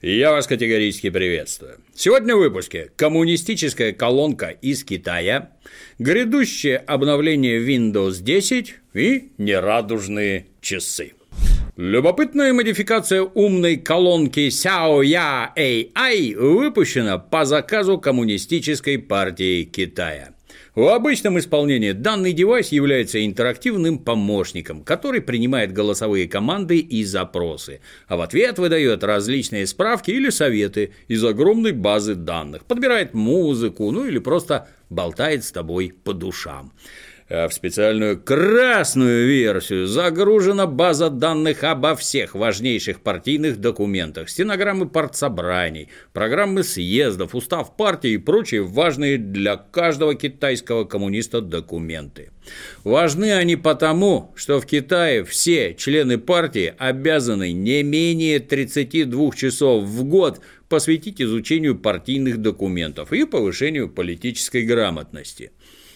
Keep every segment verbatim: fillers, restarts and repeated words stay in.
Я вас категорически приветствую. Сегодня в выпуске коммунистическая колонка из Китая, грядущее обновление Windows десять и нерадужные часы. Любопытная модификация умной колонки Xiaoya эй ай выпущена по заказу Коммунистической партии Китая. В обычном исполнении данный девайс является интерактивным помощником, который принимает голосовые команды и запросы, а в ответ выдает различные справки или советы из огромной базы данных, подбирает музыку, ну или просто болтает с тобой по душам. А в специальную красную версию загружена база данных обо всех важнейших партийных документах, стенограммы партсобраний, программы съездов, устав партии и прочие важные для каждого китайского коммуниста документы. Важны они потому, что в Китае все члены партии обязаны не менее тридцати двух часов в год посвятить изучению партийных документов и повышению политической грамотности.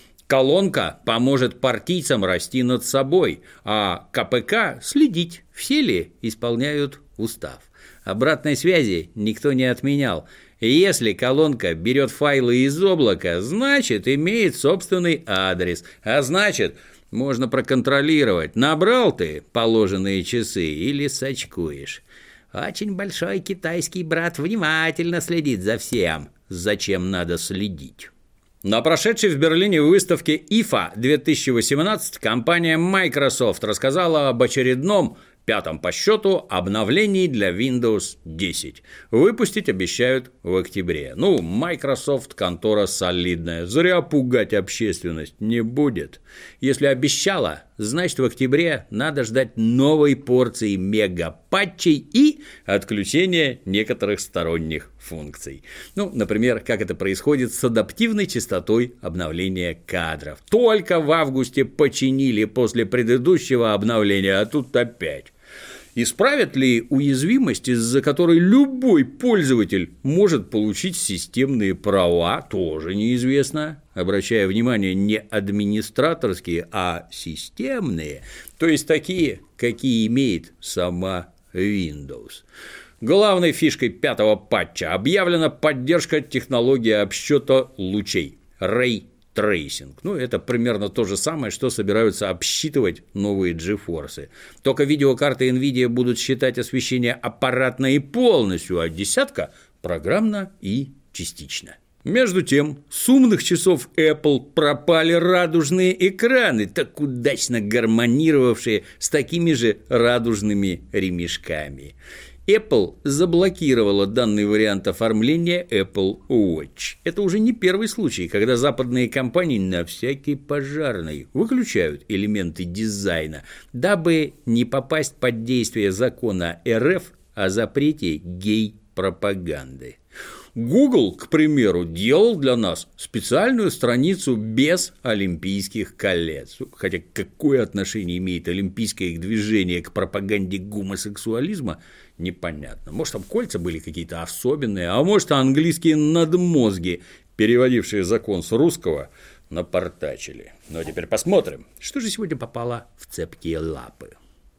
Колонка поможет партийцам расти над собой, а ка пэ ка следить, все ли исполняют устав. Обратной связи никто не отменял. Если колонка берет файлы из облака, значит, имеет собственный адрес, а значит, можно проконтролировать, набрал ты положенные часы или сачкуешь. Очень большой китайский брат внимательно следит за всем, зачем надо следить. На прошедшей в Берлине выставке ай эф эй две тысячи восемнадцать компания Microsoft рассказала об очередном, пятом по счету, обновлении для Windows десять. Выпустить обещают в октябре. Ну, Microsoft контора солидная, зря пугать общественность не будет. Если обещала, значит, в октябре надо ждать новой порции мега-патчей и отключения некоторых сторонних функций. Ну, например, как это происходит с адаптивной частотой обновления кадров. Только в августе починили после предыдущего обновления, а тут опять. Исправят ли уязвимость, из-за которой любой пользователь может получить системные права, тоже неизвестно. Обращая внимание, не администраторские, а системные, то есть такие, какие имеет сама Windows. Главной фишкой пятого патча объявлена поддержка технологии обсчета лучей Ray Tracing. Ну, это примерно то же самое, что собираются обсчитывать новые GeForce. Только видеокарты NVIDIA будут считать освещение аппаратно и полностью, а десятка – программно и частично. Между тем, с умных часов Apple пропали радужные экраны, так удачно гармонировавшие с такими же радужными ремешками. Apple заблокировала данный вариант оформления Apple Watch. Это уже не первый случай, когда западные компании на всякий пожарный выключают элементы дизайна, дабы не попасть под действие закона эр эф о запрете гей-пропаганды. Google, к примеру, делал для нас специальную страницу без олимпийских колец. Хотя какое отношение имеет олимпийское движение к пропаганде гомосексуализма, непонятно. Может, там кольца были какие-то особенные, а может, английские надмозги, переводившие закон с русского, напортачили. Ну а теперь посмотрим, что же сегодня попало в цепкие лапы.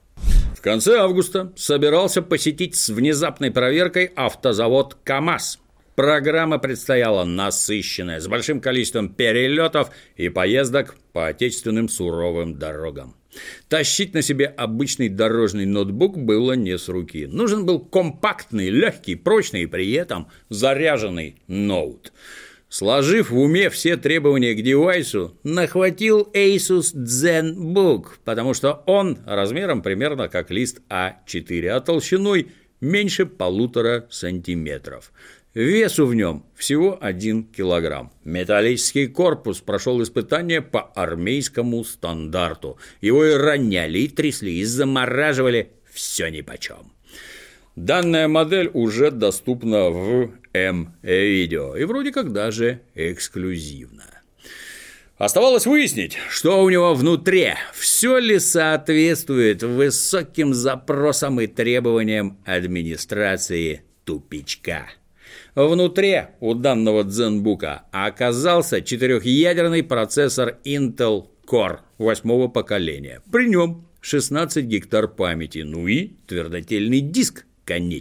В конце августа собирался посетить с внезапной проверкой автозавод КАМАЗ. Программа предстояла насыщенная, с большим количеством перелетов и поездок по отечественным суровым дорогам. Тащить на себе обычный дорожный ноутбук было не с руки. Нужен был компактный, легкий, прочный и при этом заряженный ноут. Сложив в уме все требования к девайсу, нахватил Asus ZenBook, потому что он размером примерно как лист а четыре, а толщиной меньше полутора сантиметров. Весу в нем всего один килограмм. Металлический корпус прошел испытание по армейскому стандарту. Его и роняли, и трясли, и замораживали, все нипочем. Данная модель уже доступна в М-видео и вроде как даже эксклюзивно. Оставалось выяснить, что у него внутри, все ли соответствует высоким запросам и требованиям администрации тупичка. Внутри у данного дзенбука оказался четырехъядерный процессор Intel Core восьмого поколения. При нем шестнадцать гектар памяти, ну и твердотельный диск, конечно.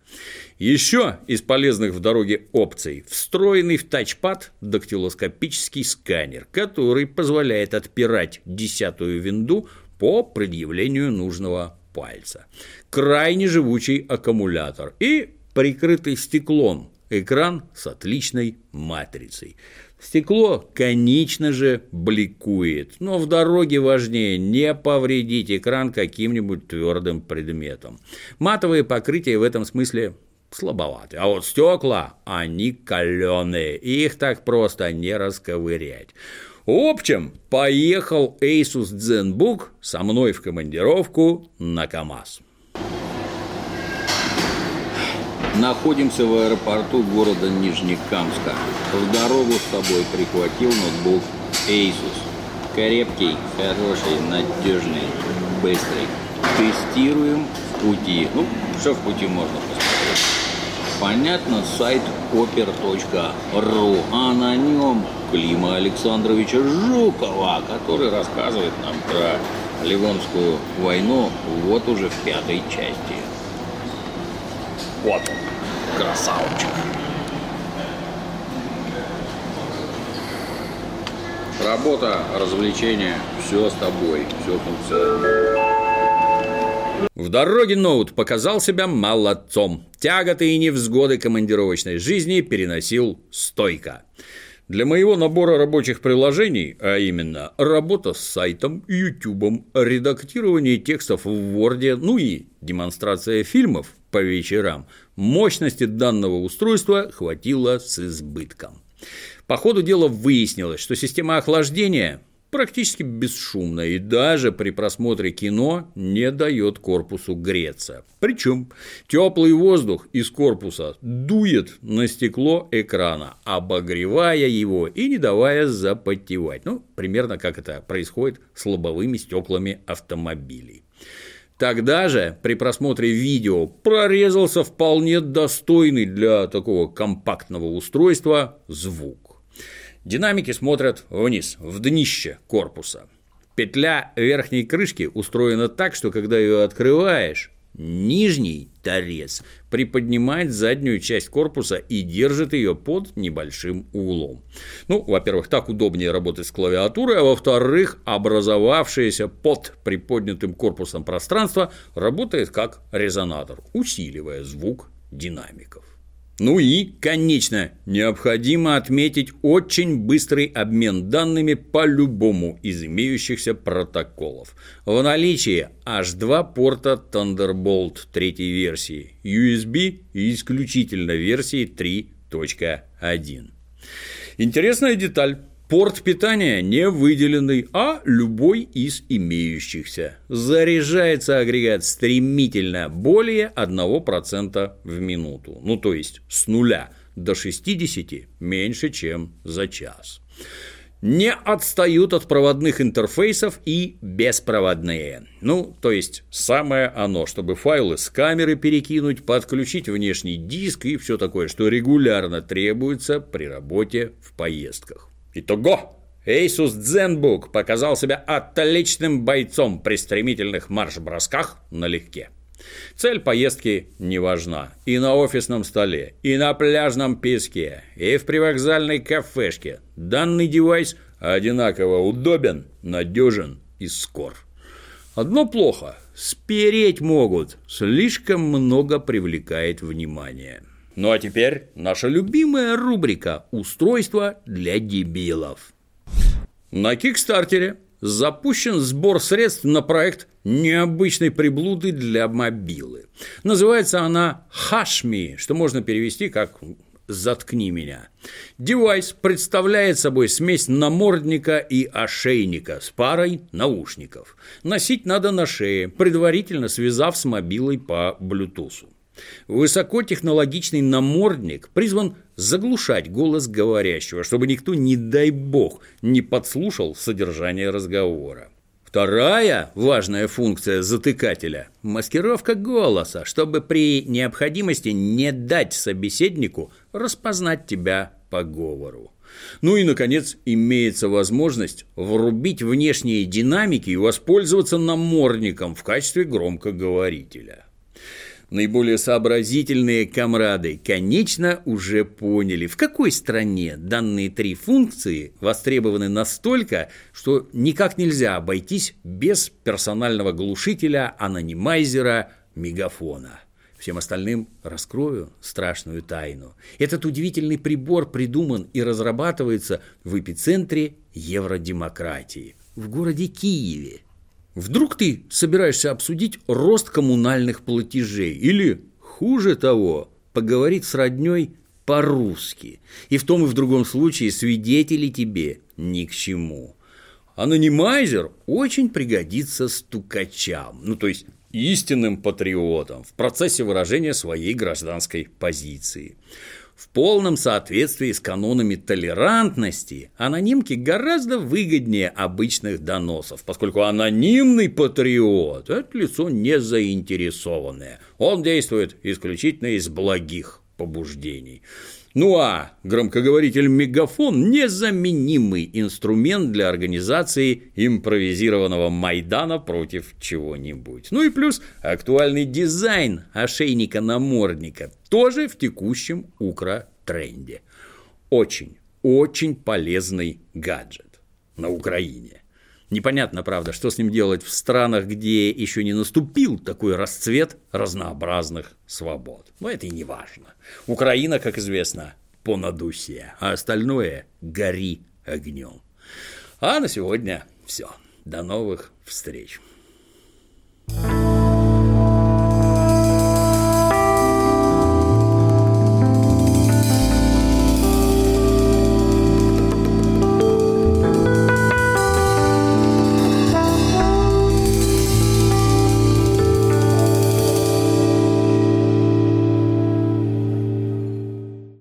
Еще из полезных в дороге опций встроенный в тачпад дактилоскопический сканер, который позволяет отпирать десятую винду по предъявлению нужного пальца. Крайне живучий аккумулятор и прикрытый стеклом экран с отличной матрицей. Стекло, конечно же, бликует, но в дороге важнее не повредить экран каким-нибудь твердым предметом. Матовые покрытия в этом смысле слабоваты, а вот стекла, они каленые, их так просто не расковырять. В общем, поехал Asus ZenBook со мной в командировку на КамАЗ. Находимся в аэропорту города Нижнекамска. В дорогу с собой прихватил ноутбук Asus. Крепкий, хороший, надежный, быстрый. Тестируем в пути. Ну, что в пути можно посмотреть? Понятно, сайт опер точка ру, а на нем Клима Александровича Жукова, который рассказывает нам про Ливонскую войну вот уже в пятой части. Вот он, красавчик. Работа, развлечения, все с тобой, все функционирует. В дороге ноут показал себя молодцом. Тяготы и невзгоды командировочной жизни переносил стойко. Для моего набора рабочих приложений, а именно работа с сайтом, ютубом, редактирование текстов в Word, ну и демонстрация фильмов по вечерам, мощности данного устройства хватило с избытком. По ходу дела выяснилось, что система охлаждения практически бесшумная и даже при просмотре кино не дает корпусу греться. Причем теплый воздух из корпуса дует на стекло экрана, обогревая его и не давая запотевать. Ну, примерно как это происходит с лобовыми стеклами автомобилей. Тогда же при просмотре видео прорезался вполне достойный для такого компактного устройства звук. Динамики смотрят вниз, в днище корпуса. Петля верхней крышки устроена так, что когда ее открываешь, нижний торец приподнимает заднюю часть корпуса и держит ее под небольшим углом. Ну, во-первых, так удобнее работать с клавиатурой, а во-вторых, образовавшееся под приподнятым корпусом пространство работает как резонатор, усиливая звук динамиков. Ну и, конечно, необходимо отметить очень быстрый обмен данными по любому из имеющихся протоколов. В наличии аж два порта Thunderbolt третьей версии, ю эс би и исключительно версии три точка один. Интересная деталь. Порт питания не выделенный, а любой из имеющихся. Заряжается агрегат стремительно, более одного процента в минуту. Ну, то есть с нуля до шестидесяти меньше, чем за час. Не отстают от проводных интерфейсов и беспроводные. Ну, то есть самое оно, чтобы файлы с камеры перекинуть, подключить внешний диск и все такое, что регулярно требуется при работе в поездках. Итого, Asus ZenBook показал себя отличным бойцом при стремительных марш-бросках налегке. Цель поездки не важна. И на офисном столе, и на пляжном песке, и в привокзальной кафешке данный девайс одинаково удобен, надежен и скор. Одно плохо – спереть могут, слишком много привлекает внимание. Ну а теперь наша любимая рубрика «Устройства для дебилов». На Кикстартере запущен сбор средств на проект необычной приблуды для мобилы. Называется она Hush-Me, что можно перевести как «Заткни меня». Девайс представляет собой смесь намордника и ошейника с парой наушников. Носить надо на шее, предварительно связав с мобилой по Bluetooth. Высокотехнологичный намордник призван заглушать голос говорящего, чтобы никто, не дай бог, не подслушал содержание разговора. Вторая важная функция затыкателя – маскировка голоса, чтобы при необходимости не дать собеседнику распознать тебя по говору. Ну и, наконец, имеется возможность врубить внешние динамики и воспользоваться намордником в качестве громкоговорителя. Наиболее сообразительные комрады, конечно, уже поняли, в какой стране данные три функции востребованы настолько, что никак нельзя обойтись без персонального глушителя, анонимайзера, мегафона. Всем остальным раскрою страшную тайну. Этот удивительный прибор придуман и разрабатывается в эпицентре евродемократии, в городе Киеве. Вдруг ты собираешься обсудить рост коммунальных платежей или, хуже того, поговорить с роднёй по-русски, и в том и в другом случае свидетели тебе ни к чему. Анонимайзер очень пригодится стукачам, ну то есть истинным патриотам в процессе выражения своей гражданской позиции. В полном соответствии с канонами толерантности анонимки гораздо выгоднее обычных доносов, поскольку анонимный патриот – это лицо незаинтересованное. Он действует исключительно из благих побуждений. Ну а громкоговоритель-мегафон – незаменимый инструмент для организации импровизированного Майдана против чего-нибудь. Ну и плюс актуальный дизайн ошейника-намордника тоже в текущем укротренде. Очень, очень полезный гаджет на Украине. Непонятно, правда, что с ним делать в странах, где еще не наступил такой расцвет разнообразных свобод. Но это и не важно. Украина, как известно, понад усе, а остальное гори огнем. А на сегодня все. До новых встреч.